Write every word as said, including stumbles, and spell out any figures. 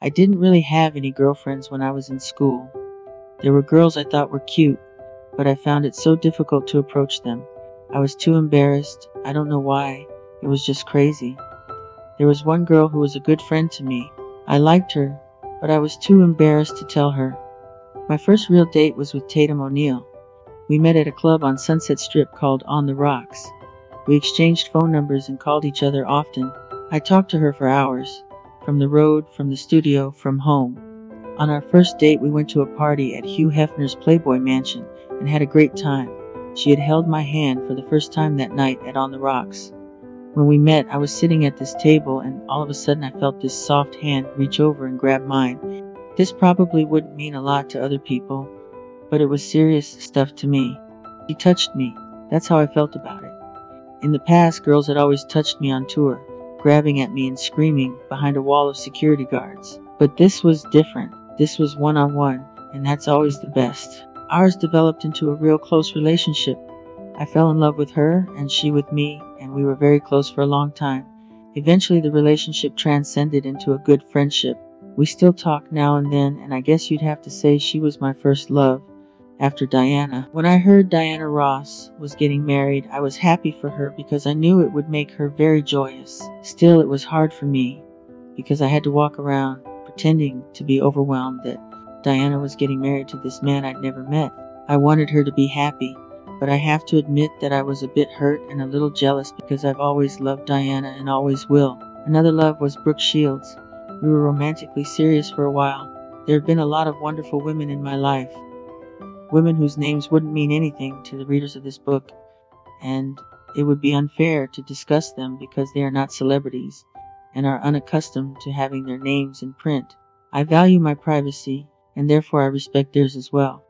I didn't really have any girlfriends when I was in school. There were girls I thought were cute, but I found it so difficult to approach them. I was too embarrassed. I don't know why. It was just crazy. There was one girl who was a good friend to me. I liked her, but I was too embarrassed to tell her. My first real date was with Tatum O'Neal. We met at a club on Sunset Strip called On the Rocks. We exchanged phone numbers and called each other often. I talked to her for hours, from the road, from the studio, from home. On our first date, we went to a party at Hugh Hefner's Playboy Mansion and had a great time. She had held my hand for the first time that night at On the Rocks. When we met, I was sitting at this table, and all of a sudden I felt this soft hand reach over and grab mine. This probably wouldn't mean a lot to other people, but it was serious stuff to me. She touched me. That's how I felt about it. In the past, girls had always touched me on tour, grabbing at me and screaming behind a wall of security guards. But this was different. This was one-on-one, and that's always the best. Ours developed into a real close relationship. I fell in love with her, and she with me, and we were very close for a long time. Eventually, the relationship transcended into a good friendship. We still talk now and then, and I guess you'd have to say she was my first love, after Diana. When I heard Diana Ross was getting married, I was happy for her because I knew it would make her very joyous. Still, it was hard for me, because I had to walk around pretending to be overwhelmed that Diana was getting married to this man I'd never met. I wanted her to be happy, but I have to admit that I was a bit hurt and a little jealous because I've always loved Diana and always will. Another love was Brooke Shields. We were romantically serious for a while. There have been a lot of wonderful women in my life. Women whose names wouldn't mean anything to the readers of this book, and it would be unfair to discuss them because they are not celebrities and are unaccustomed to having their names in print. I value my privacy, and therefore I respect theirs as well.